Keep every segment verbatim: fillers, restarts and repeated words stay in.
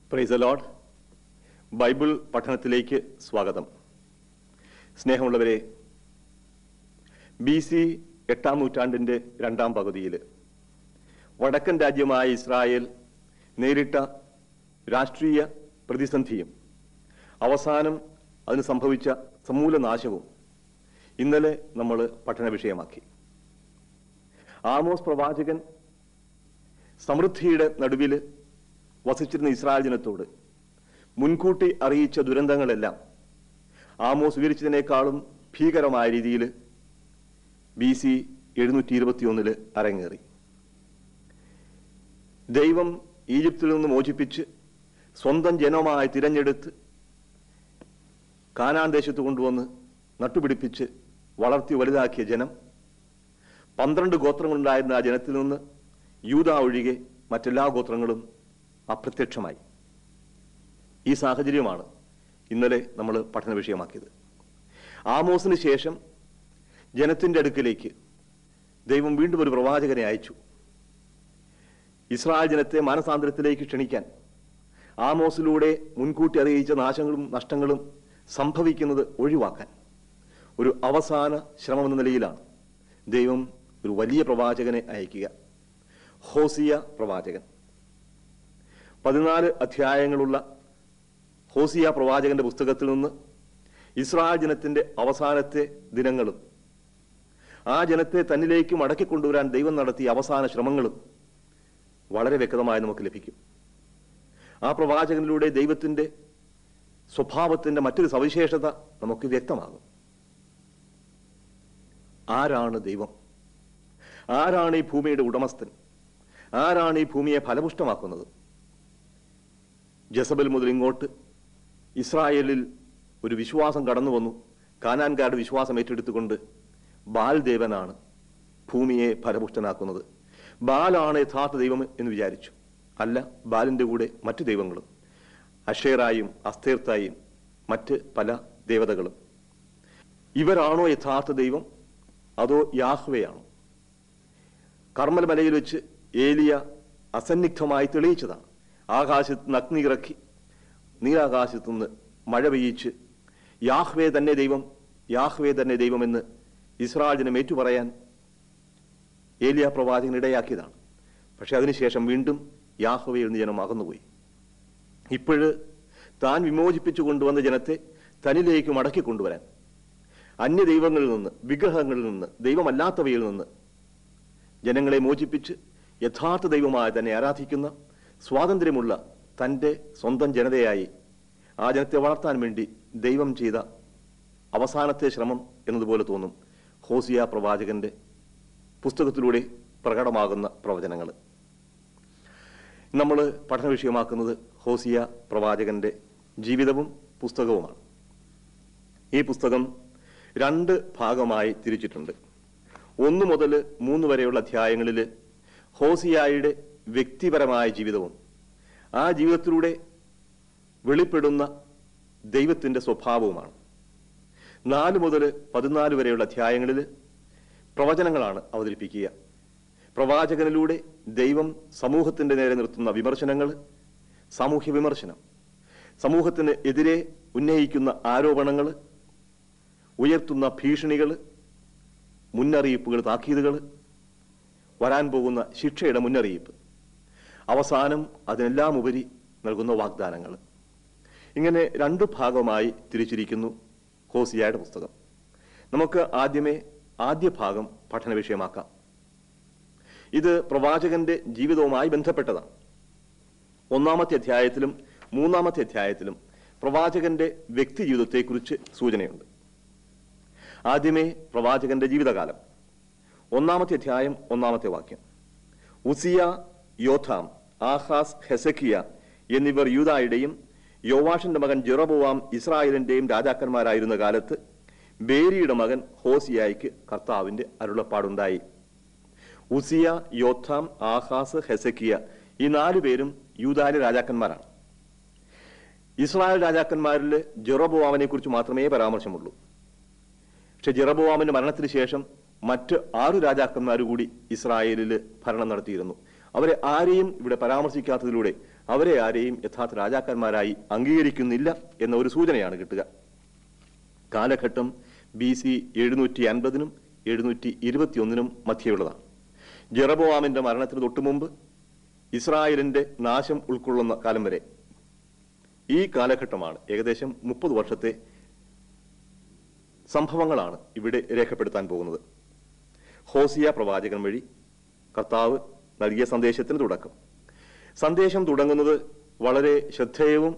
Praise the Lord. Bible പഠനത്തിലേക്ക് സ്വാഗതം. സ്നേഹമുള്ളവരെ, ബി സി എട്ടാം നൂറ്റാണ്ടിൻ്റെ രണ്ടാം പകുതിയിൽ വടക്കൻ രാജ്യമായ ഇസ്രായേൽ നേരിട്ട രാഷ്ട്രീയ പ്രതിസന്ധിയും അവസാനം അതിന് സംഭവിച്ച സമൂല നാശവും ഇന്നലെ നമ്മൾ പഠന വിഷയമാക്കി. ആമോസ് പ്രവാചകൻ സമൃദ്ധിയുടെ നടുവിൽ വസിച്ചിരുന്ന ഇസ്രായേൽ ജനത്തോട് മുൻകൂട്ടി അറിയിച്ച ദുരന്തങ്ങളെല്ലാം ആമോസ് വിവരിച്ചതിനേക്കാളും ഭീകരമായ രീതിയിൽ ബി സി എഴുന്നൂറ്റി ഇരുപത്തി ഒന്നില് അരങ്ങേറി. ദൈവം ഈജിപ്തിൽ നിന്ന് മോചിപ്പിച്ച് സ്വന്തം ജനമായി തിരഞ്ഞെടുത്ത് കാനാൻ ദേശത്ത് കൊണ്ടുവന്ന് നട്ടുപിടിപ്പിച്ച് വളർത്തി വലുതാക്കിയ ജനം, പന്ത്രണ്ട് ഗോത്രങ്ങളുണ്ടായിരുന്ന ആ ജനത്തിൽ നിന്ന് യൂദാ ഒഴികെ മറ്റെല്ലാ ഗോത്രങ്ങളും അപ്രത്യക്ഷമായി. ഈ സാഹചര്യമാണ് ഇന്നലെ നമ്മൾ പഠന വിഷയമാക്കിയത്. ആമോസിന് ശേഷം ജനത്തിൻ്റെ അടുക്കിലേക്ക് ദൈവം വീണ്ടും ഒരു പ്രവാചകനെ അയച്ചു. ഇസ്രായേൽ ജനത്തെ മാനസാന്തരത്തിലേക്ക് ക്ഷണിക്കാൻ ആമോസിലൂടെ മുൻകൂട്ടി അറിയിച്ച നാശങ്ങളും നഷ്ടങ്ങളും സംഭവിക്കുന്നത് ഒഴിവാക്കാൻ ഒരു അവസാന ശ്രമമെന്ന നിലയിലാണ് ദൈവം ഒരു വലിയ പ്രവാചകനെ അയക്കുക. ഹോസിയ പ്രവാചകൻ. പതിനാല് അധ്യായങ്ങളുള്ള ഹോസിയ പ്രവാചകന്റെ പുസ്തകത്തിൽ നിന്ന് ഇസ്രായേൽ ജനത്തിന്റെ അവസാനത്തെ ദിനങ്ങളും ആ ജനത്തെ തന്നിലേക്ക് മടക്കിക്കൊണ്ടുവരാൻ ദൈവം നടത്തിയ അവസാന ശ്രമങ്ങളും വളരെ വ്യക്തമായി നമുക്ക് ലഭിക്കും. ആ പ്രവാചകനിലൂടെ ദൈവത്തിന്റെ സ്വഭാവത്തിന്റെ മറ്റൊരു സവിശേഷത നമുക്ക് വ്യക്തമാകും. ആരാണ് ദൈവം? ആരാണ് ഈ ഭൂമിയുടെ ഉടമസ്ഥൻ? ആരാണ് ഈ ഭൂമിയെ ഫലപുഷ്ടമാക്കുന്നത്? ജസബൽ മുതൽ ഇങ്ങോട്ട് ഇസ്രായേലിൽ ഒരു വിശ്വാസം കടന്നു വന്നു. കാനാൻകാരുടെ വിശ്വാസം ഏറ്റെടുത്തുകൊണ്ട് ബാൽ ദേവനാണ് ഭൂമിയെ ഫലപുഷ്ടനാക്കുന്നത്, ബാലാണ് യഥാർത്ഥ ദൈവം എന്ന് വിചാരിച്ചു. അല്ല, ബാലിന്റെ കൂടെ മറ്റു ദൈവങ്ങളും, അഷേറായും അസ്തേർത്തായും മറ്റ് പല ദേവതകളും. ഇവരാണോ യഥാർത്ഥ ദൈവം, അതോ യാഹ്വയാണോ? കർമ്മൽ മലയിൽ വെച്ച് ഏലിയ അസന്നിഗ്ധമായി തെളിയിച്ചതാണ്. ആകാശത്ത് നിന്ന് അഗ്നി ഇറക്കി നീലാകാശത്തു നിന്ന് മഴ പെയ്യിച്ച് യാഹ്വേ തന്നെ ദൈവം, യാഹ്വേ തന്നെ ദൈവമെന്ന് ഇസ്രായേൽ ജനം ഏറ്റുപറയാൻ ഏലിയ പ്രവാചകൻ ഇടയാക്കിയതാണ്. പക്ഷെ അതിനുശേഷം വീണ്ടും യാഹ്വയിൽ നിന്ന് ജനം അകന്നുപോയി. ഇപ്പോഴ് താൻ വിമോചിപ്പിച്ചു കൊണ്ടുവന്ന ജനത്തെ തന്നിലേക്ക് മടക്കി കൊണ്ടുവരാൻ അന്യ ദൈവങ്ങളിൽ നിന്ന്, വിഗ്രഹങ്ങളിൽ നിന്ന്, ദൈവമല്ലാത്തവയിൽ നിന്ന് ജനങ്ങളെ മോചിപ്പിച്ച് യഥാർത്ഥ ദൈവമായി തന്നെ ആരാധിക്കുന്ന സ്വാതന്ത്ര്യമുള്ള തൻ്റെ സ്വന്തം ജനതയായി ആ ജനത്തെ വളർത്താൻ വേണ്ടി ദൈവം ചെയ്ത അവസാനത്തെ ശ്രമം എന്നതുപോലെ തോന്നും ഹോസിയ പ്രവാചകന്റെ പുസ്തകത്തിലൂടെ പ്രകടമാകുന്ന പ്രവചനങ്ങൾ. നമ്മൾ പഠന വിഷയമാക്കുന്നത് ഹോസിയ പ്രവാചകന്റെ ജീവിതവും പുസ്തകവുമാണ്. ഈ പുസ്തകം രണ്ട് ഭാഗമായി തിരിച്ചിട്ടുണ്ട്. ഒന്നു മുതൽ മൂന്ന് വരെയുള്ള അധ്യായങ്ങളിൽ ഹോസിയായുടെ വ്യക്തിപരമായ ജീവിതവും ആ ജീവിതത്തിലൂടെ വെളിപ്പെടുന്ന ദൈവത്തിൻ്റെ സ്വഭാവവുമാണ്. നാല് മുതൽ പതിനാല് വരെയുള്ള അധ്യായങ്ങളിൽ പ്രവചനങ്ങളാണ് അവതരിപ്പിക്കുക. പ്രവാചകനിലൂടെ ദൈവം സമൂഹത്തിൻ്റെ നേരെ നിർത്തുന്ന വിമർശനങ്ങൾ, സാമൂഹ്യ വിമർശനം, സമൂഹത്തിന് എതിരെ ഉന്നയിക്കുന്ന ആരോപണങ്ങൾ, ഉയർത്തുന്ന ഭീഷണികൾ, മുന്നറിയിപ്പുകൾ, താക്കീതുകൾ, വരാൻ പോകുന്ന ശിക്ഷയുടെ മുന്നറിയിപ്പ്, അവസാനം അതിനെല്ലാം ഉപരി നൽകുന്ന വാഗ്ദാനങ്ങൾ. ഇങ്ങനെ രണ്ടു ഭാഗമായി തിരിച്ചിരിക്കുന്നു ഹോസിയയുടെ പുസ്തകം. നമുക്ക് ആദ്യമേ ആദ്യ ഭാഗം പഠന വിഷയമാക്കാം. ഇത് പ്രവാചകന്റെ ജീവിതവുമായി ബന്ധപ്പെട്ടതാണ്. ഒന്നാമത്തെ അധ്യായത്തിലും മൂന്നാമത്തെ അധ്യായത്തിലും പ്രവാചകന്റെ വ്യക്തി ജീവിതത്തെക്കുറിച്ച് സൂചനയുണ്ട്. ആദ്യമേ പ്രവാചകന്റെ ജീവിതകാലം. ഒന്നാമത്തെ അധ്യായം ഒന്നാമത്തെ വാക്യം. ഉസിയ, യോഥാം, ആഹാസ്, ഹെസക്കിയ എന്നിവർ യൂദായുടെയും യോവാഷിന്റെ മകൻ ജെറൊബോവാം ഇസ്രായേലിന്റെയും രാജാക്കന്മാരായിരുന്ന കാലത്ത് ബേരിയുടെ മകൻ ഹോസിയായിക്ക് കർത്താവിന്റെ അരുളപ്പാടുണ്ടായി. ഉസിയ, യോഥാം, ആഹാസ്, ഹെസക്കിയ ഈ നാലു പേരും യൂദായിലെ രാജാക്കന്മാരാണ്. ഇസ്രായേൽ രാജാക്കന്മാരിൽ ജെറൊബോവാമിനെ കുറിച്ച് മാത്രമേ പരാമർശമുള്ളൂ. പക്ഷെ ജെറൊബോവാമിന്റെ മരണത്തിന് ശേഷം മറ്റ് ആറു രാജാക്കന്മാർ കൂടി ഇസ്രായേലിൽ ഭരണം നടത്തിയിരുന്നു. അവരെ ആരെയും ഇവിടെ പരാമർശിക്കാത്തതിലൂടെ അവരെ ആരെയും യഥാർത്ഥ രാജാക്കന്മാരായി അംഗീകരിക്കുന്നില്ല എന്ന ഒരു സൂചനയാണ് കിട്ടുക. കാലഘട്ടം ബി സി എഴുന്നൂറ്റി അൻപതിനും എഴുന്നൂറ്റി ഇരുപത്തിയൊന്നിനും മധ്യയുള്ളതാണ്. ജെറബോവാമിന്റെ മരണത്തിന് തൊട്ടുമുമ്പ് ഇസ്രായേലിന്റെ നാശം ഉൾക്കൊള്ളുന്ന കാലം വരെ ഈ കാലഘട്ടമാണ്. ഏകദേശം മുപ്പത് വർഷത്തെ സംഭവങ്ങളാണ് ഇവിടെ രേഖപ്പെടുത്താൻ പോകുന്നത്. ഹോസിയ പ്രവാചകൻ വഴി കർത്താവ് നൽകിയ സന്ദേശത്തിന് തുടക്കം. സന്ദേശം തുടങ്ങുന്നത് വളരെ ശ്രദ്ധേയവും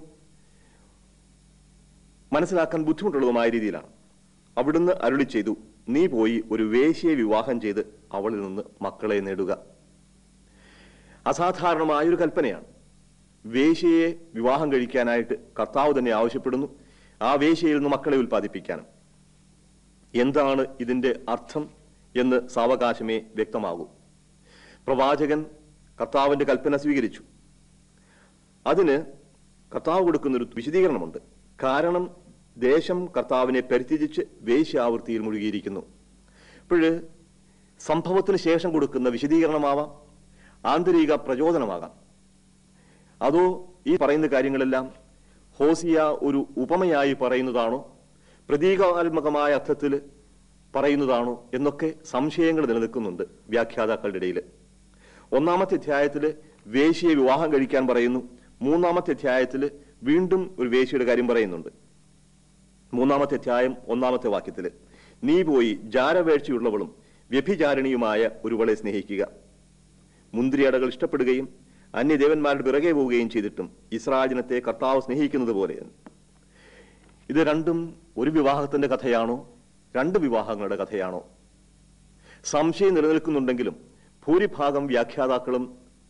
മനസ്സിലാക്കാൻ ബുദ്ധിമുട്ടുള്ളതുമായ രീതിയിലാണ്. അവിടുന്ന് അരുളി ചെയ്തു, നീ പോയി ഒരു വേശ്യയെ വിവാഹം ചെയ്ത് അവളിൽ നിന്ന് മക്കളെ നേടുക. അസാധാരണമായൊരു കൽപ്പനയാണ്. വേശ്യയെ വിവാഹം കഴിക്കാനായിട്ട് കർത്താവ് തന്നെ ആവശ്യപ്പെടുന്നു, ആ വേശ്യയിൽ നിന്ന് മക്കളെ ഉൽപ്പാദിപ്പിക്കാനും. എന്താണ് ഇതിന്റെ അർത്ഥം എന്ന് സാവകാശമേ വ്യക്തമാകൂ. പ്രവാചകൻ കർത്താവിന്റെ കൽപ്പന സ്വീകരിച്ചു. അതിന് കർത്താവ് കൊടുക്കുന്നൊരു വിശദീകരണമുണ്ട്. കാരണം ദേശം കർത്താവിനെ പരിത്യജിച്ച് വേശ്യാവൃത്തിയിൽ മുഴുകിയിരിക്കുന്നു. അപ്പോൾ സംഭവത്തിന് ശേഷം കൊടുക്കുന്ന വിശദീകരണമാവാം, ആന്തരിക പ്രചോദനമാകാം. അതോ ഈ പറയുന്ന കാര്യങ്ങളെല്ലാം ഹോസിയ ഒരു ഉപമയായി പറയുന്നതാണോ, പ്രതീകാത്മകമായ അർത്ഥത്തിൽ പറയുന്നതാണോ എന്നൊക്കെ സംശയങ്ങൾ നിലനിൽക്കുന്നുണ്ട് വ്യാഖ്യാതാക്കളുടെ ഇടയിൽ. ഒന്നാമത്തെ അധ്യായത്തിൽ വേശ്യയെ വിവാഹം കഴിക്കാൻ പറയുന്നു. മൂന്നാമത്തെ അധ്യായത്തിൽ വീണ്ടും ഒരു വേശ്യയുടെ കാര്യം പറയുന്നുണ്ട്. മൂന്നാമത്തെ അധ്യായം ഒന്നാമത്തെ വാക്യത്തിൽ, നീ പോയി ജാരവേഴ്ചയുള്ളവളും വ്യഭിചാരിണിയുമായ ഒരുവളെ സ്നേഹിക്കുക. മുന്തിരിയടകൾ ഇഷ്ടപ്പെടുകയും അന്യദേവന്മാരുടെ പിറകെ പോവുകയും ചെയ്തിട്ടും ഇസ്രായേലിനത്തെ കർത്താവ് സ്നേഹിക്കുന്നത് പോലെ. ഇത് രണ്ടും ഒരു വിവാഹത്തിന്റെ കഥയാണോ, രണ്ട് വിവാഹങ്ങളുടെ കഥയാണോ? സംശയം നിലനിൽക്കുന്നുണ്ടെങ്കിലും ഭൂരിഭാഗം വ്യാഖ്യാതാക്കളും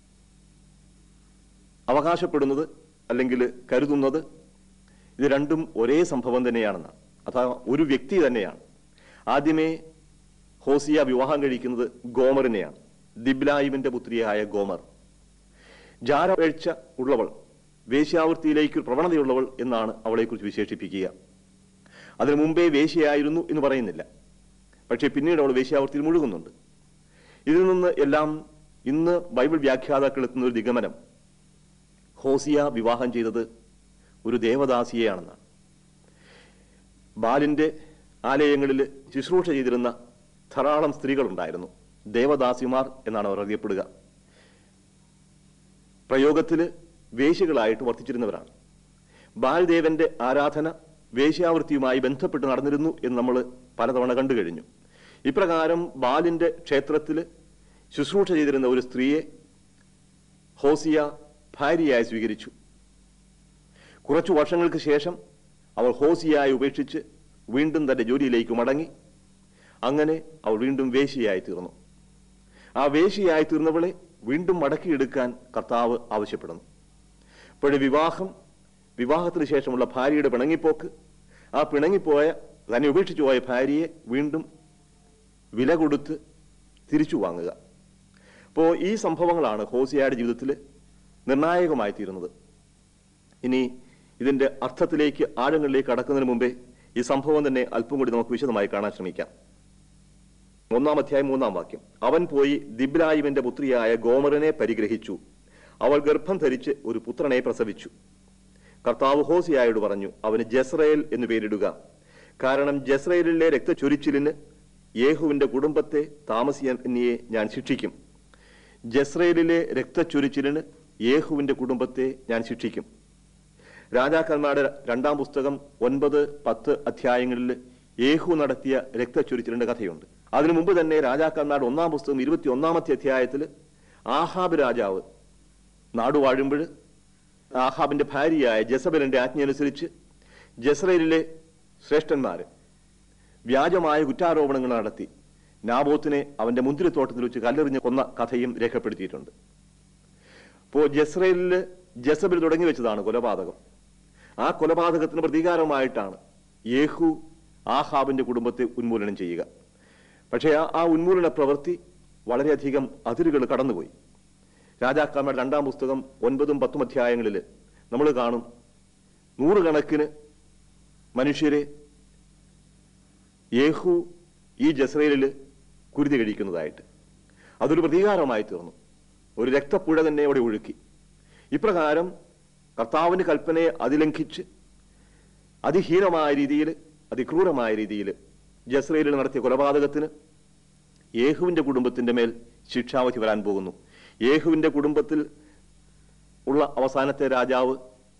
അവകാശപ്പെടുന്നത് അല്ലെങ്കിൽ കരുതുന്നത് ഇത് രണ്ടും ഒരേ സംഭവം തന്നെയാണെന്നാണ്. അഥവാ ഒരു വ്യക്തി തന്നെയാണ്. ആദ്യമേ ഹോസിയ വിവാഹം കഴിക്കുന്നത് ഗോമറിനെയാണ്, ദിബ്ലായിമിന്റെ പുത്രിയായ ഗോമർ. ജാരവേഴ്ച ഉള്ളവൾ, വേശ്യാവൃത്തിയിലേക്ക് പ്രവണതയുള്ളവൾ എന്നാണ് അവളെക്കുറിച്ച് വിശേഷിപ്പിക്കുക. അതിനു മുമ്പേ വേശ്യയായിരുന്നു എന്ന് പറയുന്നില്ല, പക്ഷേ പിന്നീട് അവൾ വേശ്യാവൃത്തിയിൽ മുഴുകുന്നുണ്ട്. ഇതിൽ നിന്ന് എല്ലാം ഇന്ന് ബൈബിൾ വ്യാഖ്യാതാക്കൾ എത്തുന്ന ഒരു നിഗമനം, ഹോസിയ വിവാഹം ചെയ്തത് ഒരു ദേവദാസിയെയാണെന്നാണ്. ബാലിന്റെ ആലയങ്ങളിൽ ശുശ്രൂഷ ചെയ്തിരുന്ന ധാരാളം സ്ത്രീകളുണ്ടായിരുന്നു. ദേവദാസിമാർ എന്നാണ് അവർ അറിയപ്പെടുക. പ്രയോഗത്തിൽ വേശ്യകളായിട്ട് വർത്തിച്ചിരുന്നവരാണ്. ബാൽദേവന്റെ ആരാധന വേശ്യാവൃത്തിയുമായി ബന്ധപ്പെട്ട് നടന്നിരുന്നു എന്ന് നമ്മൾ പലതവണ കണ്ടു കഴിഞ്ഞു. ഇപ്രകാരം ബാലിന്റെ ക്ഷേത്രത്തിൽ ശുശ്രൂഷ ചെയ്തിരുന്ന ഒരു സ്ത്രീയെ ഹോസിയ ഭാര്യയായി സ്വീകരിച്ചു. കുറച്ചു വർഷങ്ങൾക്ക് ശേഷം അവൾ ഹോസിയായി ഉപേക്ഷിച്ച് വീണ്ടും തന്റെ ജോലിയിലേക്ക് മടങ്ങി. അങ്ങനെ അവൾ വീണ്ടും വേശ്യയായി തീർന്നു. ആ വേശ്യയായി തീർന്നവളെ വീണ്ടും മടക്കിയെടുക്കാൻ കർത്താവ് ആവശ്യപ്പെടുന്നു. അപ്പോഴേ വിവാഹം, വിവാഹത്തിന് ശേഷമുള്ള ഭാര്യയുടെ പിണങ്ങിപ്പോക്ക്, ആ പിണങ്ങിപ്പോയ തന്നെ ഉപേക്ഷിച്ചു പോയ ഭാര്യയെ വീണ്ടും വില കൊടുത്ത് തിരിച്ചു വാങ്ങുക. അപ്പോൾ ഈ സംഭവങ്ങളാണ് ഹോസിയയുടെ ജീവിതത്തിൽ നിർണായകമായി തീരുന്നത്. ഇനി ഇതിന്റെ അർത്ഥത്തിലേക്ക്, ആഴങ്ങളിലേക്ക് കടക്കുന്നതിന് മുമ്പേ ഈ സംഭവം തന്നെ അല്പം കൂടി നമുക്ക് വിശദമായി കാണാൻ ശ്രമിക്കാം. ഒന്നാം അധ്യായം മൂന്നാം വാക്യം, അവൻ പോയി ദിബ്ലായിമിന്റെ പുത്രിയായ ഗോമറിനെ പരിഗ്രഹിച്ചു, അവൾ ഗർഭം ധരിച്ച് ഒരു പുത്രനെ പ്രസവിച്ചു. കർത്താവ് ഹോസിയായോട് പറഞ്ഞു, അവന് ജസ്രയേൽ എന്ന് പേരിടുക, കാരണം ജസ്രയേലിലെ രക്തചൊരിച്ചിലിന് യേഹുവിന്റെ കുടുംബത്തെ താമസിയെ ഞാൻ ശിക്ഷിക്കും. ജസ്രയേലിലെ രക്തചൊരിച്ചിലിന് യേഹുവിന്റെ കുടുംബത്തെ ഞാൻ ശിക്ഷിക്കും. രാജാക്കന്മാരുടെ രണ്ടാം പുസ്തകം ഒൻപത് പത്ത് അധ്യായങ്ങളിൽ യേഹു നടത്തിയ രക്തചൊരിച്ചിലിന്റെ കഥയുണ്ട്. അതിനു മുമ്പ് തന്നെ രാജാക്കന്മാരുടെ ഒന്നാം പുസ്തകം ഇരുപത്തി ഒന്നാമത്തെ അധ്യായത്തിൽ ആഹാബ് രാജാവ് നാടുവാഴുമ്പോൾ ആഹാബിന്റെ ഭാര്യയായ ജെസബലിന്റെ ആജ്ഞയനുസരിച്ച് ജസ്രയേലിലെ ശ്രേഷ്ഠന്മാര് വ്യാജമായ കുറ്റാരോപണങ്ങൾ നടത്തി നാബോത്തിനെ അവന്റെ മുന്തിരിത്തോട്ടത്തിൽ വെച്ച് കല്ലെറിഞ്ഞ് കൊന്ന കഥയും രേഖപ്പെടുത്തിയിട്ടുണ്ട്. അപ്പോൾ ജസ്രയേലില് ജെസബൽ തുടങ്ങി വെച്ചതാണ് കൊലപാതകം. ആ കൊലപാതകത്തിന് പ്രതികാരമായിട്ടാണ് യേഹു ആഹാബിന്റെ കുടുംബത്തെ ഉന്മൂലനം ചെയ്യുക. പക്ഷേ ആ ആ ഉന്മൂലന പ്രവൃത്തി വളരെയധികം അതിരുകൾ കടന്നുപോയി. രാജാക്കന്മാരുടെ രണ്ടാം പുസ്തകം ഒൻപതും പത്തും അധ്യായങ്ങളിൽ നമ്മൾ കാണും നൂറുകണക്കിന് മനുഷ്യരെ യേഹു ഈ ജസ്രയേലിൽ കുരുതി കഴിക്കുന്നതായിട്ട്. അതൊരു പ്രതികാരമായി തീർന്നു. ഒരു രക്തപ്പുഴ തന്നെ അവിടെ ഒഴുക്കി. ഇപ്രകാരം കർത്താവിൻ്റെ കൽപ്പനയെ അതിലംഘിച്ച് അതിഹീനമായ രീതിയിൽ, അതിക്രൂരമായ രീതിയിൽ ജസ്രയേലിൽ നടത്തിയ കൊലപാതകത്തിന് യേഹുവിൻ്റെ കുടുംബത്തിൻ്റെ മേൽ ശിക്ഷാവധി വരാൻ പോകുന്നു. യേഹുവിൻ്റെ കുടുംബത്തിൽ ഉള്ള അവസാനത്തെ രാജാവ്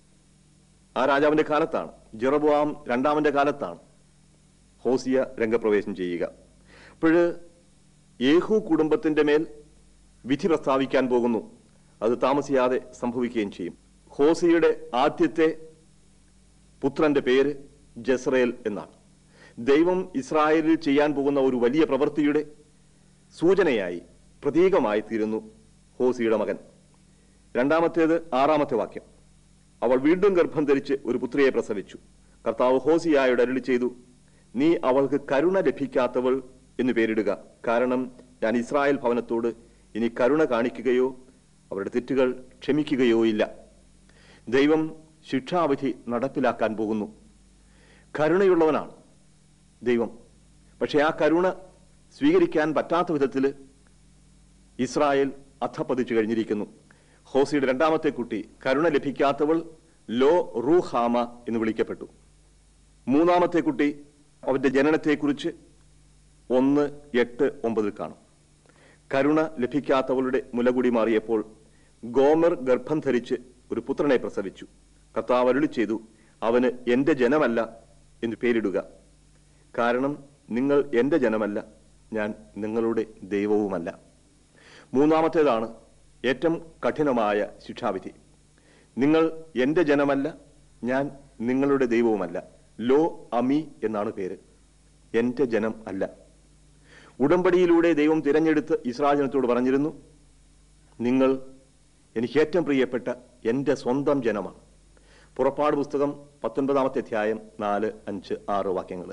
ആ രാജാവിൻ്റെ കാലത്താണ്, ജെറൊബോവാം രണ്ടാമൻ്റെ കാലത്താണ് ഹോസിയ രംഗപ്രവേശം ചെയ്യുക. അപ്പോൾ യേഹു കുടുംബത്തിൻ്റെ മേൽ വിധി പ്രസ്താവിക്കാൻ പോകുന്നു. അത് താമസിയാതെ സംഭവിക്കുകയും ചെയ്യും. ഹോസിയുടെ ആദ്യത്തെ പുത്രന്റെ പേര് ജസ്രയേൽ എന്നാണ്. ദൈവം ഇസ്രായേലിൽ ചെയ്യാൻ പോകുന്ന ഒരു വലിയ പ്രവൃത്തിയുടെ സൂചനയായി, പ്രതീകമായി തീരുന്നു ഹോസിയുടെ മകൻ. രണ്ടാമത്തേത് ആറാമത്തെ വാക്യം. അവൾ വീണ്ടും ഗർഭം ധരിച്ച് ഒരു പുത്രിയെ പ്രസവിച്ചു. കർത്താവ് ഹോസിയായോട് അരുളി ചെയ്തു, നീ അവൾക്ക് കരുണ ലഭിക്കാത്തവൾ എന്ന് പേരിടുക. കാരണം ഞാൻ ഇസ്രായേൽ ഭവനത്തോട് ഇനി കരുണ കാണിക്കുകയോ അവരുടെ തെറ്റുകൾ ക്ഷമിക്കുകയോ ഇല്ല. ദൈവം ശിക്ഷാവിധി നടപ്പിലാക്കാൻ പോകുന്നു. കരുണയുള്ളവനാണ് ദൈവം. പക്ഷെ ആ കരുണ സ്വീകരിക്കാൻ പറ്റാത്ത വിധത്തിൽ ഇസ്രായേൽ അധപ്പതിച്ചു കഴിഞ്ഞിരിക്കുന്നു. ഹോസിയുടെ രണ്ടാമത്തെ കുട്ടി കരുണ ലഭിക്കാത്തവൾ ലോ റൂഹാമ എന്ന് വിളിക്കപ്പെട്ടു. മൂന്നാമത്തെ കുട്ടി അവന്റെ ജനനത്തെക്കുറിച്ച് ഒന്ന് എട്ട് ഒമ്പതിൽ കാണും. കരുണ ലഭിക്കാത്തവളുടെ മുലകുടി മാറിയപ്പോൾ ഗോമർ ഗർഭം ധരിച്ച് ഒരു പുത്രനെ പ്രസവിച്ചു. കർത്താവ് അരുളി ചെയ്തു, അവന് എന്റെ ജനമല്ല എന്ന് പേരിടുക. കാരണം നിങ്ങൾ എന്റെ ജനമല്ല, ഞാൻ നിങ്ങളുടെ ദൈവവുമല്ല. മൂന്നാമത്തേതാണ് ഏറ്റവും കഠിനമായ ശിക്ഷാവിധി. നിങ്ങൾ എന്റെ ജനമല്ല, ഞാൻ നിങ്ങളുടെ ദൈവവുമല്ല. ലോ അമി എന്നാണ് പേര്. എന്റെ ജനം അല്ല. ഉടമ്പടിയിലൂടെ ദൈവം തിരഞ്ഞെടുത്ത് ഇസ്രായേൽ ജനത്തോട് പറഞ്ഞിരുന്നു, നിങ്ങൾ എനിക്ക് ഏറ്റവും പ്രിയപ്പെട്ട എന്റെ സ്വന്തം ജനമാണ്. പുറപ്പാട് പുസ്തകം പത്തൊൻപതാമത്തെ അധ്യായം നാല് അഞ്ച് ആറ് വാക്യങ്ങൾ.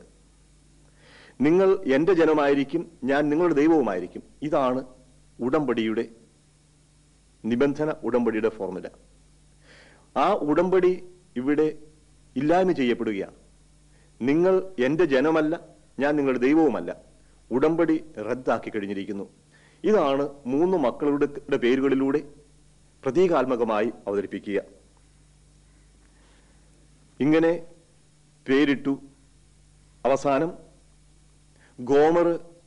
നിങ്ങൾ എന്റെ ജനമായിരിക്കും, ഞാൻ നിങ്ങളുടെ ദൈവവുമായിരിക്കും. ഇതാണ് ഉടമ്പടിയുടെ നിബന്ധന, ഉടമ്പടിയുടെ ഫോർമുല. ആ ഉടമ്പടി ഇവിടെ ഇല്ലായ്മ ചെയ്യപ്പെടുകയാണ്. നിങ്ങൾ എന്റെ ജനമല്ല, ഞാൻ നിങ്ങളുടെ ദൈവവുമല്ല. ഉടമ്പടി റദ്ദാക്കി കഴിഞ്ഞിരിക്കുന്നു. ഇതാണ് മൂന്ന് മക്കളുടെ പേരുകളിലൂടെ പ്രതീകാത്മകമായി അവതരിപ്പിക്കുക. ഇങ്ങനെ പേരിട്ടു. അവസാനം ഗോമർ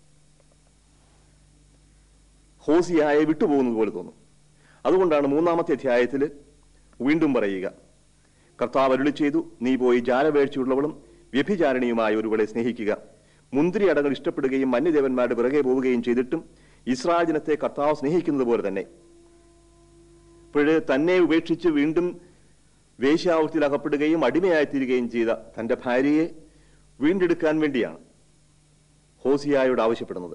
ഹോസിയായെ വിട്ടുപോകുന്നത് പോലെ തോന്നും. അതുകൊണ്ടാണ് മൂന്നാമത്തെ അധ്യായത്തിൽ വീണ്ടും പറയുക, കർത്താവ് അരുളി ചെയ്തു, നീ പോയി ജാലവേഴ്ചയുള്ളവളും വ്യഭിചാരിണിയുമായ ഒരുവളെ സ്നേഹിക്കുക. മുന്തിരി അടങ്ങൾ ഇഷ്ടപ്പെടുകയും മന്യദേവന്മാരുടെ പിറകെ പോവുകയും ചെയ്തിട്ടും ഇസ്രായേൽ ജനത്തെ കർത്താവ് സ്നേഹിക്കുന്നത് പോലെ തന്നെ. ഇപ്പോഴ് തന്നെ ഉപേക്ഷിച്ച് വീണ്ടും വേശ്യാവൃത്തിയിൽ അകപ്പെടുകയും അടിമയായിത്തീരുകയും ചെയ്ത തന്റെ ഭാര്യയെ വീണ്ടെടുക്കാൻ വേണ്ടിയാണ് ഹോസിയായോട് ആവശ്യപ്പെടുന്നത്.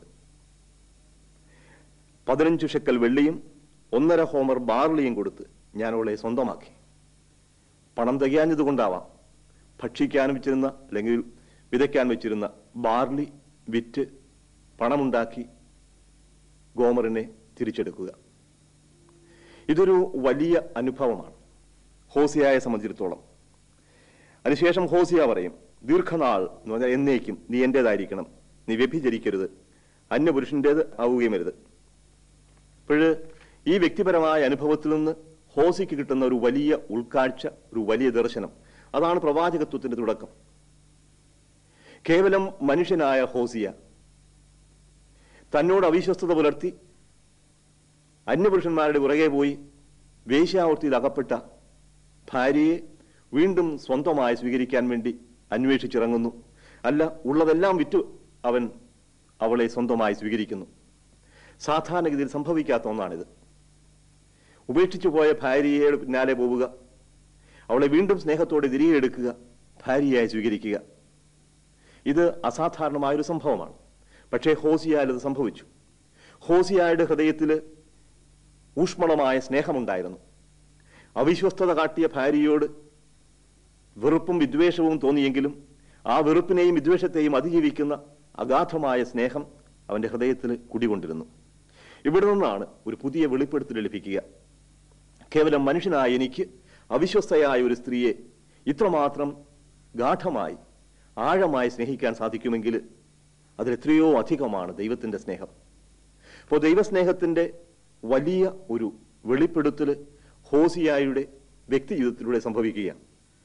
പതിനഞ്ച് ഷെക്കൽ വെള്ളിയും ഒന്നര ഹോമർ ബാർലിയും കൊടുത്ത് ഞാൻ അവളെ സ്വന്തമാക്കി. പണം തികയാഞ്ഞതുകൊണ്ടാവാം ഭക്ഷിക്കാൻ വെച്ചിരുന്ന അല്ലെങ്കിൽ വിതയ്ക്കാൻ വെച്ചിരുന്ന ബാർലി വിറ്റ് പണമുണ്ടാക്കി ഗോമറിനെ തിരിച്ചെടുക്കുക. ഇതൊരു വലിയ അനുഭവമാണ് ഹോസിയായെ സംബന്ധിച്ചിടത്തോളം. അതിനുശേഷം ഹോസിയ പറയും, ദീർഘനാൾ എന്ന് പറഞ്ഞാൽ എന്നേക്കും നീ എന്റേതായിരിക്കണം, നീ വ്യഭിചരിക്കരുത്, അന്യപുരുഷൻ്റേത് ആവുകയുമരുത്. ഇപ്പോഴ് ഈ വ്യക്തിപരമായ അനുഭവത്തിൽ നിന്ന് ഹോസിക്ക് കിട്ടുന്ന ഒരു വലിയ ഉൾക്കാഴ്ച, ഒരു വലിയ ദർശനം, അതാണ് പ്രവാചകത്വത്തിന്റെ തുടക്കം. കേവലം മനുഷ്യനായ ഹോസിയ തന്നോട് അവിശ്വസ്തത പുലർത്തി അന്യപുരുഷന്മാരുടെ പുറകെ പോയി വേശ്യാവൃത്തിയിൽ അകപ്പെട്ട ഭാര്യയെ വീണ്ടും സ്വന്തമായി സ്വീകരിക്കാൻ വേണ്ടി അന്വേഷിച്ചിറങ്ങുന്നു. അല്ല, ഉള്ളതെല്ലാം വിറ്റു അവൻ അവളെ സ്വന്തമായി സ്വീകരിക്കുന്നു. സാധാരണഗതിയിൽ സംഭവിക്കാത്ത ഒന്നാണിത്. ഉപേക്ഷിച്ചു പോയ ഭാര്യയുടെ പിന്നാലെ പോവുക, അവളെ വീണ്ടും സ്നേഹത്തോടെ തിരികെ എടുക്കുക, ഭാര്യയായി സ്വീകരിക്കുക. ഇത് അസാധാരണമായൊരു സംഭവമാണ്. പക്ഷേ ഹോസിയായിൽ ഇത് സംഭവിച്ചു. ഹോസിയായുടെ ഹൃദയത്തിൽ ഊഷ്മളമായ സ്നേഹമുണ്ടായിരുന്നു. അവിശ്വസ്തത കാട്ടിയ ഭാര്യയോട് വെറുപ്പും വിദ്വേഷവും തോന്നിയെങ്കിലും ആ വെറുപ്പിനെയും വിദ്വേഷത്തെയും അതിജീവിക്കുന്ന അഗാധമായ സ്നേഹം അവന്റെ ഹൃദയത്തിൽ കുടികൊണ്ടിരുന്നു. ഇവിടെ നിന്നാണ് ഒരു പുതിയ വെളിപ്പെടുത്തൽ ലഭിക്കുക. കേവലം മനുഷ്യനായ എനിക്ക് അവിശ്വസ്തയായ ഒരു സ്ത്രീയെ ഇത്രമാത്രം ഗാഠമായി ആഴമായി സ്നേഹിക്കാൻ സാധിക്കുമെങ്കിൽ അതിലെത്രയോ അധികമാണ് ദൈവത്തിന്റെ സ്നേഹം. അപ്പോൾ ദൈവസ്നേഹത്തിന്റെ വലിയ ഒരു വെളിപ്പെടുത്തൽ ഹോസിയായുടെ വ്യക്തി ജീവിതത്തിലൂടെ സംഭവിക്കുകയാണ്.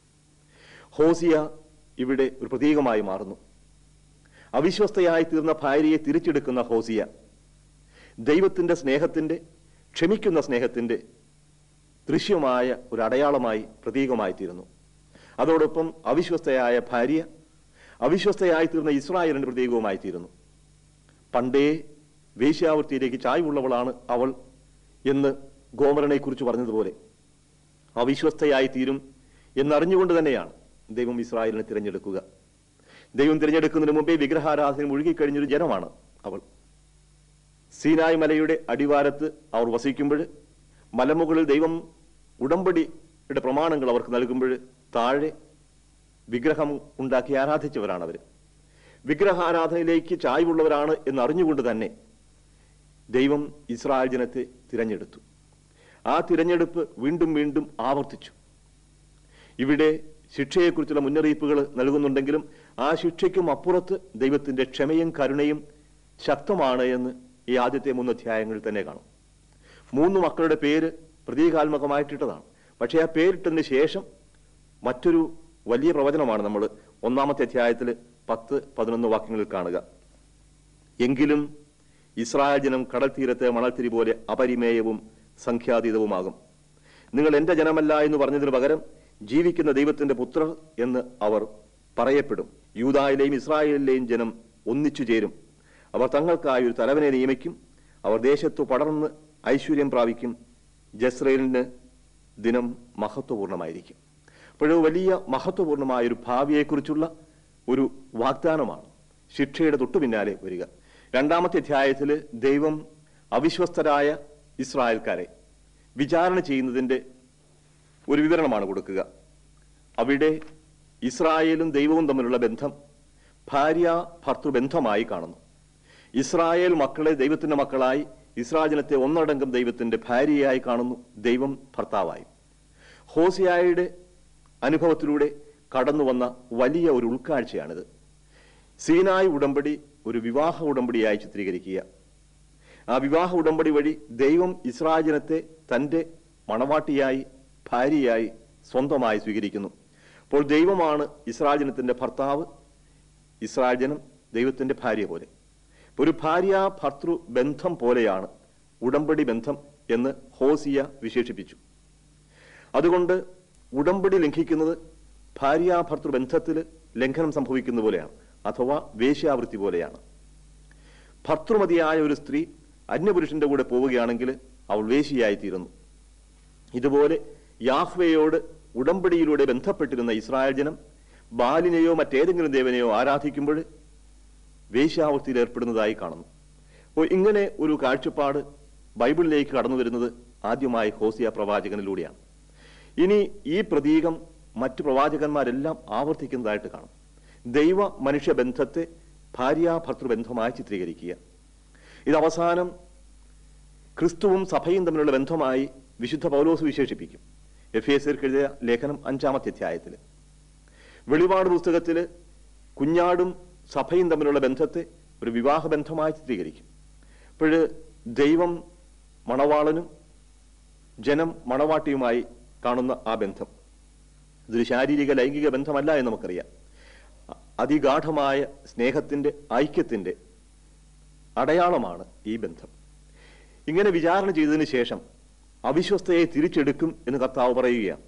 ഹോസിയ ഇവിടെ ഒരു പ്രതീകമായി മാറുന്നു. അവിശ്വസ്തയായി തീർന്ന ഭാര്യയെ തിരിച്ചെടുക്കുന്ന ഹോസിയ ദൈവത്തിന്റെ സ്നേഹത്തിന്റെ, ക്ഷമിക്കുന്ന സ്നേഹത്തിന്റെ ദൃശ്യമായ ഒരു അടയാളമായി, പ്രതീകമായി തീരുന്നു. അതോടൊപ്പം അവിശ്വസ്തയായ ഭാര്യ അവിശ്വസ്തയായി തീർന്ന ഇസ്രായേലിന്റെ പ്രതീകവുമായി തീരുന്നു. പണ്ടേ വേശ്യാവൃത്തിയിലേക്ക് ചായ്വുള്ളവളാണ് അവൾ എന്ന് ഗോമറിനെ കുറിച്ച് പറഞ്ഞതുപോലെ അവിശ്വസ്തയായി തീരും എന്നറിഞ്ഞുകൊണ്ട് തന്നെയാണ് ദൈവം ഇസ്രായേലിനെ തിരഞ്ഞെടുക്കുക. ദൈവം തിരഞ്ഞെടുക്കുന്നതിന് മുമ്പേ വിഗ്രഹാരാധന മുഴുകിക്കഴിഞ്ഞൊരു ജനമാണ് അവൾ. സീനായ് മലയുടെ അടിവാരത്ത് അവർ വസിക്കുമ്പോൾ, മലമുകളിൽ ദൈവം ഉടമ്പടിയുടെ പ്രമാണങ്ങൾ അവർക്ക് നൽകുമ്പോൾ താഴെ വിഗ്രഹം ഉണ്ടാക്കി ആരാധിച്ചവരാണ് അവർ. വിഗ്രഹാരാധനയിലേക്ക് ചായ്വുള്ളവരാണ് എന്നറിഞ്ഞുകൊണ്ട് തന്നെ ദൈവം ഇസ്രായേൽ ജനത്തെ തിരഞ്ഞെടുത്തു. ആ തിരഞ്ഞെടുപ്പ് വീണ്ടും വീണ്ടും ആവർത്തിച്ചു. ഇവിടെ ശിക്ഷയെക്കുറിച്ചുള്ള മുന്നറിയിപ്പുകൾ നൽകുന്നുണ്ടെങ്കിലും ആ ശിക്ഷയ്ക്കും അപ്പുറത്ത് ദൈവത്തിന്റെ ക്ഷമയും കരുണയും ശക്തമാണ് എന്ന് ഈ ആദ്യത്തെ മൂന്ന് അധ്യായങ്ങളിൽ തന്നെ കാണും. മൂന്ന് മക്കളുടെ പേര് പ്രതീകാത്മകമായിട്ടിട്ടതാണ്. പക്ഷേ ആ പേരിട്ടതിന് ശേഷം മറ്റൊരു വലിയ പ്രവചനമാണ് നമ്മൾ ഒന്നാമത്തെ അധ്യായത്തിൽ പത്ത് പതിനൊന്ന് വാക്യങ്ങളിൽ കാണുക. എങ്കിലും ഇസ്രായേൽ ജനം കടൽ തീരത്തെ മണൽത്തിരി പോലെ അപരിമേയവും സംഖ്യാതീതവുമാകും. നിങ്ങൾ എന്റെ ജനമല്ല എന്ന് പറഞ്ഞതിന് പകരം ജീവിക്കുന്ന ദൈവത്തിന്റെ പുത്രർ എന്ന് അവർ പറയപ്പെടും. യൂദായിലെയും ഇസ്രായേലിലെയും ജനം ഒന്നിച്ചു ചേരും. അവർ തങ്ങൾക്കായി ഒരു തലവനെ നിയമിക്കും. അവർ ദേശത്തു പടർന്ന് ഐശ്വര്യം പ്രാപിക്കും. ജസ്രയേലിന് ദിനം മഹത്വപൂർണമായിരിക്കും. അപ്പോഴോ വലിയ മഹത്വപൂർണമായ ഒരു ഭാവിയെക്കുറിച്ചുള്ള ഒരു വാഗ്ദാനമാണ് ശിക്ഷയുടെ തൊട്ടു പിന്നാലെ വരിക. രണ്ടാമത്തെ അധ്യായത്തിൽ ദൈവം അവിശ്വസ്തരായ ഇസ്രായേൽക്കാരെ വിചാരണ ചെയ്യുന്നതിൻ്റെ ഒരു വിവരണമാണ് കൊടുക്കുക. അവിടെ ഇസ്രായേലും ദൈവവും തമ്മിലുള്ള ബന്ധം ഭാര്യ ഭർത്തൃബന്ധമായി കാണുന്നു. ഇസ്രായേൽ മക്കളെ ദൈവത്തിന്റെ മക്കളായി, ഇസ്രായേൽ ജനത്തെ ഒന്നടങ്കം ദൈവത്തിന്റെ ഭാര്യയായി കാണുന്നു, ദൈവം ഭർത്താവായി. ഹോസിയായുടെ അനുഭവത്തിലൂടെ കടന്നു വന്ന വലിയ ഒരു ഉൾക്കാഴ്ചയാണിത്. സീനായ് ഉടമ്പടി ഒരു വിവാഹ ഉടമ്പടിയായി ചിത്രീകരിക്കുക. ആ വിവാഹ ഉടമ്പടി വഴി ദൈവം ഇസ്രായേൽ ജനത്തെ തന്റെ മണവാട്ടിയായി, ഭാര്യയായി സ്വന്തമായി സ്വീകരിക്കുന്നു. അപ്പോൾ ദൈവമാണ് ഇസ്രായേൽ ജനത്തിന്റെ ഭർത്താവ്, ഇസ്രായേൽ ജനം ദൈവത്തിന്റെ ഭാര്യ പോലെ. ഒരു ഭാര്യ ഭർത്തൃ ബന്ധം പോലെയാണ് ഉടമ്പടി ബന്ധം എന്ന് ഹോസിയ വിശേഷിപ്പിച്ചു. അതുകൊണ്ട് ഉടമ്പടി ലംഘിക്കുന്നത് ഭാര്യ ഭർത്തൃ ബന്ധത്തിൽ ലംഘനം സംഭവിക്കുന്ന പോലെയാണ്, അഥവാ വേശ്യാവൃത്തി പോലെയാണ്. ഭർത്തൃമതിയായ ഒരു സ്ത്രീ അന്യപുരുഷന്റെ കൂടെ പോവുകയാണെങ്കിൽ അവൾ വേശ്യയായി തീരുന്നു. ഇതുപോലെ യാഹ്വയോട് ഉടമ്പടിയിലൂടെ ബന്ധപ്പെട്ടിരുന്ന ഇസ്രായേൽ ജനം ബാലിനെയോ മറ്റേതെങ്കിലും ദേവനെയോ ആരാധിക്കുമ്പോൾ വേശ്യാവൃത്തിയിൽ ഏർപ്പെടുന്നതായി കാണുന്നു. അപ്പോൾ ഇങ്ങനെ ഒരു കാഴ്ചപ്പാട് ബൈബിളിലേക്ക് കടന്നു വരുന്നത് ആദ്യമായി ഹോസിയ പ്രവാചകനിലൂടെയാണ്. ഇനി ഈ പ്രതീകം മറ്റു പ്രവാചകന്മാരെല്ലാം ആവർത്തിക്കുന്നതായിട്ട് കാണും. ദൈവ മനുഷ്യ ബന്ധത്തെ ഭാര്യ ഭർത്തൃബന്ധമായി ചിത്രീകരിക്കുക. ഇത് അവസാനം ക്രിസ്തുവും സഭയും തമ്മിലുള്ള ബന്ധമായി വിശുദ്ധ പൗലോസ് വിശേഷിപ്പിക്കും. എഫേസ്യർക്ക് എഴുതിയ ലേഖനം അഞ്ചാമത്തെ അധ്യായത്തിൽ. വെളിപാട് പുസ്തകത്തിൽ കുഞ്ഞാടും സഭയും തമ്മിലുള്ള ബന്ധത്തെ ഒരു വിവാഹ ബന്ധമായി ചിത്രീകരിക്കും. അപ്പോൾ ദൈവം മണവാളനും ജനം മണവാട്ടിയുമായി കാണുന്ന ആ ബന്ധം ഇതൊരു ശാരീരിക ലൈംഗിക ബന്ധമല്ല എന്ന് നമുക്കറിയാം. അതിഗാഠമായ സ്നേഹത്തിന്റെ, ഐക്യത്തിന്റെ അടയാളമാണ് ഈ ബന്ധം. ഇങ്ങനെ വിചാരണ ചെയ്തതിനു ശേഷം അവിശ്വസ്തയെ തിരിച്ചെടുക്കും എന്ന് കർത്താവ് പറയുകയാണ്.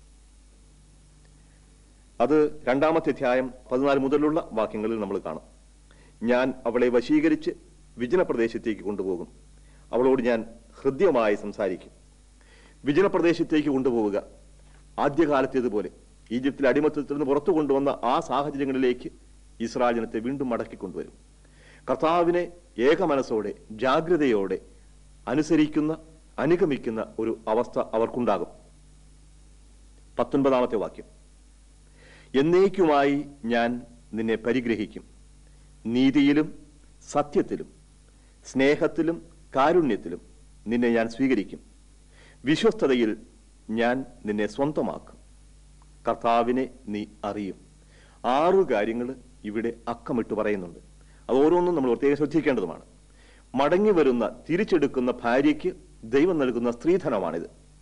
അത് രണ്ടാമത്തെ അധ്യായം പതിനാല് മുതലുള്ള വാക്യങ്ങളിൽ നമ്മൾ കാണും. ഞാൻ അവളെ വശീകരിച്ച് വിജനപ്രദേശത്തേക്ക് കൊണ്ടുപോകും. അവളോട് ഞാൻ ഹൃദ്യമായി സംസാരിക്കും. വിജനപ്രദേശത്തേക്ക് കൊണ്ടുപോവുക ആദ്യകാലത്തേതുപോലെ ഈജിപ്തിൽ അടിമത്തത്തിൽ നിന്ന് പുറത്തു കൊണ്ടുവന്ന ആ സാഹചര്യങ്ങളിലേക്ക് ഇസ്രായേൽ ജനത്തെ വീണ്ടും മടക്കിക്കൊണ്ടുവരും. കർത്താവിനെ ഏകമനസ്സോടെ ജാഗ്രതയോടെ അനുസരിക്കുന്ന, അനുഗമിക്കുന്ന ഒരു അവസ്ഥ അവർക്കുണ്ടാകും. പത്തൊൻപതാമത്തെ വാക്യം, എന്നേക്കുമായി ഞാൻ നിന്നെ പരിഗ്രഹിക്കും. നീതിയിലും സത്യത്തിലും സ്നേഹത്തിലും കാരുണ്യത്തിലും നിന്നെ ഞാൻ സ്വീകരിക്കും. വിശ്വസ്തതയിൽ ഞാൻ നിന്നെ സ്വന്തമാക്കും. കർത്താവിനെ നീ അറിയും. ആറു കാര്യങ്ങൾ ഇവിടെ അക്കമിട്ട് പറയുന്നുണ്ട്. അത് ഓരോന്നും നമ്മൾ പ്രത്യേകം ശ്രദ്ധിക്കേണ്ടതുമാണ്. മടങ്ങി വരുന്ന, തിരിച്ചെടുക്കുന്ന ഭാര്യയ്ക്ക് ദൈവം നൽകുന്ന സ്ത്രീധനമാണിത്.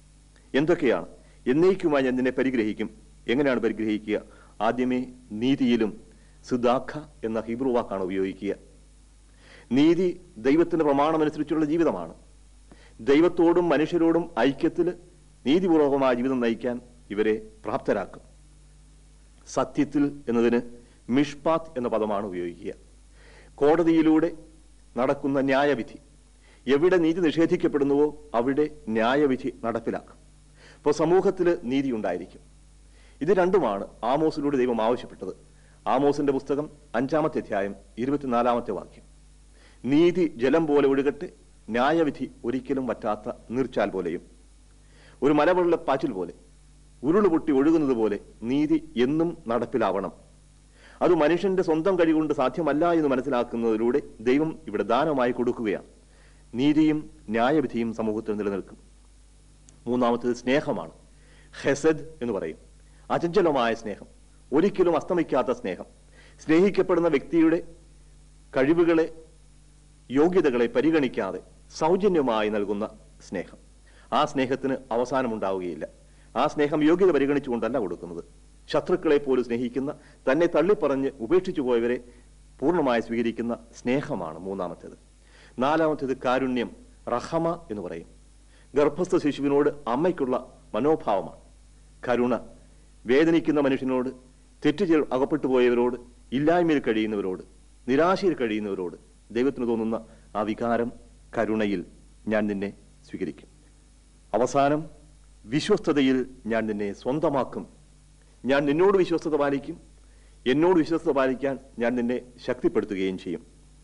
എന്തൊക്കെയാണ്? എന്നേക്കുമായി ഞാൻ നിന്നെ പരിഗ്രഹിക്കും. എങ്ങനെയാണ് പരിഗ്രഹിക്കുക? ആദ്യമേ നീതിയിലും സുദാഖ എന്ന ഹീബ്രു വാക്കാണ് ഉപയോഗിക്കുക. നീതി ദൈവത്തിന്റെ പ്രമാണമനുസരിച്ചുള്ള ജീവിതമാണ്. ദൈവത്തോടും മനുഷ്യരോടും ഐക്യത്തിൽ നീതിപൂർവകമായ ജീവിതം നയിക്കാൻ ഇവരെ പ്രാപ്തരാക്കും. സത്യത്തിൽ എന്നതിന് മിഷ്പാത്ത് എന്ന പദമാണ് ഉപയോഗിക്കുക. കോടതിയിലൂടെ നടക്കുന്ന ന്യായവിധി, എവിടെ നീതി നിഷേധിക്കപ്പെടുന്നുവോ അവിടെ ന്യായവിധി നടപ്പിലാക്കും. അപ്പോൾ സമൂഹത്തിൽ നീതി ഉണ്ടായിരിക്കും. ഇത് രണ്ടുമാണ് ആമോസിലൂടെ ദൈവം ആവശ്യപ്പെട്ടത്. ആമോസിന്റെ പുസ്തകം അഞ്ചാമത്തെ അധ്യായം ഇരുപത്തിനാലാമത്തെ വാക്യം. നീതി ജലം പോലെ ഒഴുകട്ടെ, ന്യായവിധി ഒരിക്കലും വറ്റാത്ത നീർച്ചാൽ പോലെയും. ഒരു മലവെള്ള പാച്ചിൽ പോലെ, ഉരുള് പൊട്ടി ഒഴുകുന്നത് പോലെ നീതി എന്നും നടപ്പിലാവണം. അത് മനുഷ്യന്റെ സ്വന്തം കഴിവുകൊണ്ട് സാധ്യമല്ല എന്ന് മനസ്സിലാക്കുന്നതിലൂടെ ദൈവം ഇവിടെ ദാനമായി കൊടുക്കുകയാണ്. നീതിയും ന്യായവിധിയും സമൂഹത്തിൽ നിലനിൽക്കും. മൂന്നാമത്തേത് സ്നേഹമാണ്. ഹെസദ് എന്ന് പറയും. അചഞ്ചലമായ സ്നേഹം, ഒരിക്കലും അസ്തമിക്കാത്ത സ്നേഹം. സ്നേഹിക്കപ്പെടുന്ന വ്യക്തിയുടെ കഴിവുകളെ, യോഗ്യതകളെ പരിഗണിക്കാതെ സൗജന്യമായി നൽകുന്ന സ്നേഹം. ആ സ്നേഹത്തിന് അവസാനമുണ്ടാവുകയില്ല. ആ സ്നേഹം യോഗ്യത പരിഗണിച്ചുകൊണ്ടല്ല കൊടുക്കുന്നത്. ശത്രുക്കളെ പോലും സ്നേഹിക്കുന്ന, തന്നെ തള്ളിപ്പറഞ്ഞ് ഉപേക്ഷിച്ചു പോയവരെ പൂർണ്ണമായി സ്വീകരിക്കുന്ന സ്നേഹമാണ് മൂന്നാമത്തേത്. നാലാമത്തേത് കാരുണ്യം, റഹമ എന്ന് പറയും. ഗർഭസ്ഥ ശിശുവിനോട് അമ്മയ്ക്കുള്ള മനോഭാവമാണ്. കരുണ, വേദനിക്കുന്ന മനുഷ്യനോട്, തെറ്റ് അകപ്പെട്ടു പോയവരോട്, ഇല്ലായ്മയിൽ കഴിയുന്നവരോട്, നിരാശയിൽ കഴിയുന്നവരോട് ദൈവത്തിന് തോന്നുന്ന ആ വികാരം കരുണയിൽ ഞാൻ നിന്നെ സ്വീകരിക്കും. അവസാനം വിശ്വസ്തതയിൽ ഞാൻ നിന്നെ സ്വന്തമാക്കും. ഞാൻ നിന്നോട് വിശ്വസ്തത പാലിക്കും. എന്നോട് വിശ്വസ്തത പാലിക്കാൻ ഞാൻ നിന്നെ ശക്തിപ്പെടുത്തുകയും ചെയ്യും.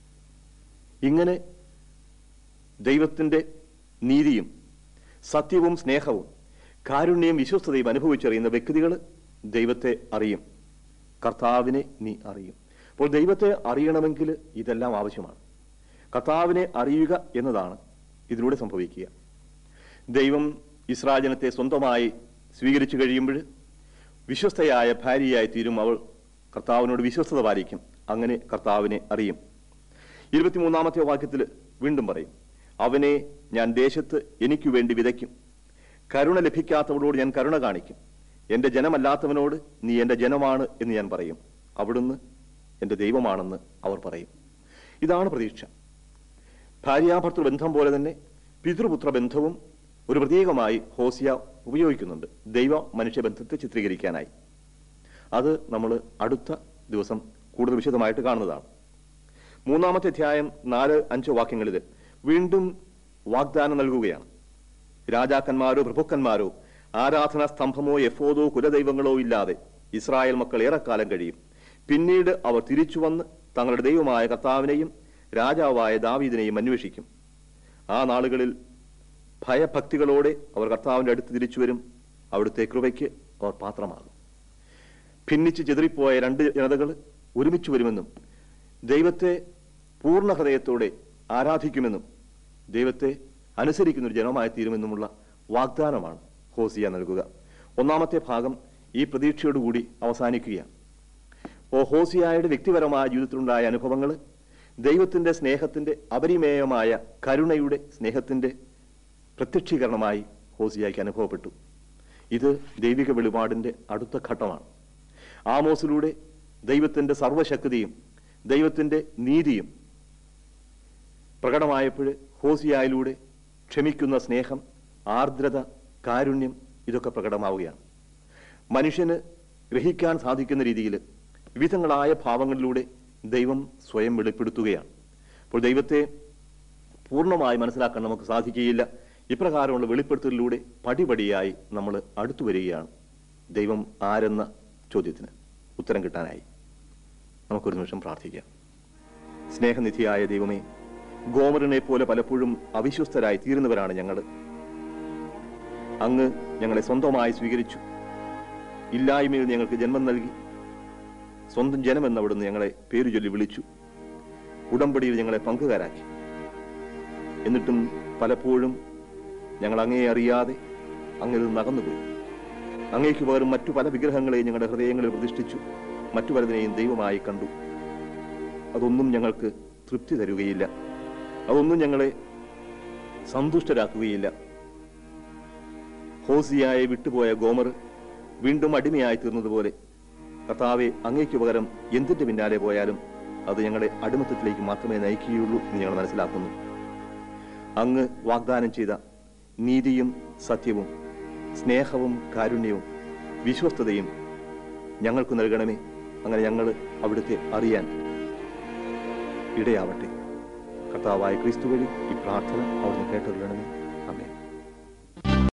ഇങ്ങനെ ദൈവത്തിൻ്റെ നീതിയും സത്യവും സ്നേഹവും കാരുണ്യവും വിശ്വസ്തതയും അനുഭവിച്ചറിയുന്ന വ്യക്തികൾ ദൈവത്തെ അറിയും. കർത്താവിനെ നീ അറിയും. അപ്പോൾ ദൈവത്തെ അറിയണമെങ്കിൽ ഇതെല്ലാം ആവശ്യമാണ്. കർത്താവിനെ അറിയുക എന്നതാണ് ഇതിലൂടെ സംഭവിക്കുക. ദൈവം ഇസ്രായേൽ ജനത്തെ സ്വന്തമായി സ്വീകരിച്ചു കഴിയുമ്പോൾ വിശ്വസ്തയായ ഭാര്യയായി തീരും അവൾ. കർത്താവിനോട് വിശ്വസ്തത പാലിക്കും. അങ്ങനെ കർത്താവിനെ അറിയും. ഇരുപത്തിമൂന്നാമത്തെ വാക്യത്തിൽ വീണ്ടും പറയും, അവനെ ഞാൻ ദേശത്ത് എനിക്കു വേണ്ടി വിതയ്ക്കും. കരുണ ലഭിക്കാത്തവളോട് ഞാൻ കരുണ കാണിക്കും. എൻ്റെ ജനമല്ലാത്തവനോട് നീ എൻ്റെ ജനമാണ് എന്ന് ഞാൻ പറയും. അവിടുന്ന് എൻ്റെ ദൈവമാണെന്ന് അവർ പറയും. ഇതാണ് പ്രതീക്ഷ. ഭാര്യാഭർത്തൃ ബന്ധം പോലെ തന്നെ പിതൃപുത്ര ബന്ധവും ഒരു പ്രതീകമായി ഹോസിയ ഉപയോഗിക്കുന്നുണ്ട്, ദൈവ മനുഷ്യബന്ധത്തെ ചിത്രീകരിക്കാനായി. അത് നമ്മൾ അടുത്ത ദിവസം കൂടുതൽ വിശദമായിട്ട് കാണുന്നതാണ്. മൂന്നാമത്തെ അധ്യായം നാല് അഞ്ച് വാക്യങ്ങളിൽ വീണ്ടും വാഗ്ദാനം നൽകുകയാണ്. രാജാക്കന്മാരോ പ്രഭുക്കന്മാരോ ആരാധനാ സ്തംഭമോ എഫോദോ കുലദൈവങ്ങളോ ഇല്ലാതെ ഇസ്രായേൽ മക്കൾ ഏറെക്കാലം കഴിയും. പിന്നീട് അവർ തിരിച്ചു വന്ന് തങ്ങളുടെ ദൈവമായ കർത്താവിനെയും രാജാവായ ദാവീദിനെയും അന്വേഷിക്കും. ആ നാളുകളിൽ ഭയഭക്തികളോടെ അവർ കർത്താവിൻ്റെ അടുത്ത് തിരിച്ചു വരും. അവിടുത്തെ കൃപയ്ക്ക് അവർ പാത്രമാകും. ഭിന്നിച്ച് ചെതറിപ്പോയ രണ്ട് ജനതകൾ ഒരുമിച്ച് വരുമെന്നും ദൈവത്തെ പൂർണ്ണ ഹൃദയത്തോടെ ആരാധിക്കുമെന്നും ദൈവത്തെ അനുസരിക്കുന്ന ഒരു ജനമായി തീരുമെന്നുമുള്ള വാഗ്ദാനമാണ് ഹോസിയ നൽകുക. ഒന്നാമത്തെ ഭാഗം ഈ പ്രതീക്ഷയോടുകൂടി അവസാനിക്കുകയാണ്. ഓ ഹോസിയായുടെ വ്യക്തിപരമായ ജീവിതത്തിലുണ്ടായ അനുഭവങ്ങൾ ദൈവത്തിൻ്റെ സ്നേഹത്തിൻ്റെ അപരിമേയമായ കരുണയുടെ സ്നേഹത്തിൻ്റെ പ്രത്യക്ഷീകരണമായി ഹോസിയായ്ക്ക് അനുഭവപ്പെട്ടു. ഇത് ദൈവിക വെളിപാടിൻ്റെ അടുത്ത ഘട്ടമാണ്. ആമോസിലൂടെ ദൈവത്തിൻ്റെ സർവശക്തിയും ദൈവത്തിൻ്റെ നീതിയും പ്രകടമായപ്പോൾ ഹോസിയായിലൂടെ ക്ഷമിക്കുന്ന സ്നേഹം, ആർദ്രത, കാരുണ്യം ഇതൊക്കെ പ്രകടമാവുകയാണ്. മനുഷ്യന് ഗ്രഹിക്കാൻ സാധിക്കുന്ന രീതിയിൽ വിവിധങ്ങളായ ഭാവങ്ങളിലൂടെ ദൈവം സ്വയം വെളിപ്പെടുത്തുകയാണ്. അപ്പോൾ ദൈവത്തെ പൂർണ്ണമായി മനസ്സിലാക്കാൻ നമുക്ക് സാധിക്കുകയില്ല. ഇപ്രകാരമുള്ള വെളിപ്പെടുത്തലിലൂടെ പടിപടിയായി നമ്മൾ അടുത്തു വരികയാണ് ദൈവം ആരെന്ന ചോദ്യത്തിന് ഉത്തരം കിട്ടാനായി. നമുക്കൊരു നിമിഷം പ്രാർത്ഥിക്കാം. സ്നേഹനിധിയായ ദൈവമേ, ഗോമറിനെ പോലെ പലപ്പോഴും അവിശ്വസ്തരായി തീരുന്നവരാണ് ഞങ്ങൾ. അങ്ങ് ഞങ്ങളെ സ്വന്തമായി സ്വീകരിച്ചു. ഇല്ലായ്മയിൽ ഞങ്ങൾക്ക് ജന്മം നൽകി. സ്വന്തം ജനമെന്നവിടുന്ന് ഞങ്ങളെ പേരു ചൊല്ലി വിളിച്ചു. ഉടമ്പടിയിൽ ഞങ്ങളെ പങ്കുകാരാക്കി. എന്നിട്ടും പലപ്പോഴും ഞങ്ങൾ അങ്ങയെ അറിയാതെ അങ്ങിൽ നിന്ന് അകന്നുപോയി. അങ്ങേക്ക് പകരം മറ്റു പല വിഗ്രഹങ്ങളെയും ഞങ്ങളുടെ ഹൃദയങ്ങളിൽ പ്രതിഷ്ഠിച്ചു. മറ്റു പലതിനെയും ദൈവമായി കണ്ടു. അതൊന്നും ഞങ്ങൾക്ക് തൃപ്തി തരുകയില്ല. അതൊന്നും ഞങ്ങളെ സന്തുഷ്ടരാക്കുകയില്ല. ഹോസിയായെ വിട്ടുപോയ ഗോമർ വീണ്ടും അടിമയായി തീർന്നതുപോലെ കർത്താവെ, അങ്ങയ്ക്ക് പകരം എന്തിന്റെ പിന്നാലെ പോയാലും അത് ഞങ്ങളെ അടിമത്തത്തിലേക്ക് മാത്രമേ നയിക്കുകയുള്ളൂ എന്ന് ഞങ്ങൾ മനസ്സിലാക്കുന്നു. അങ്ങ് വാഗ്ദാനം ചെയ്ത നീതിയും സത്യവും സ്നേഹവും കാരുണ്യവും വിശ്വസ്തതയും ഞങ്ങൾക്ക് നൽകണമേ. അങ്ങനെ ഞങ്ങൾ അവിടുത്തെ അറിയാൻ ഇടയാവട്ടെ. കർത്താവായ ക്രിസ്തു വഴി ഈ പ്രാർത്ഥന അവിടുന്ന് കേട്ടറിയണമേ.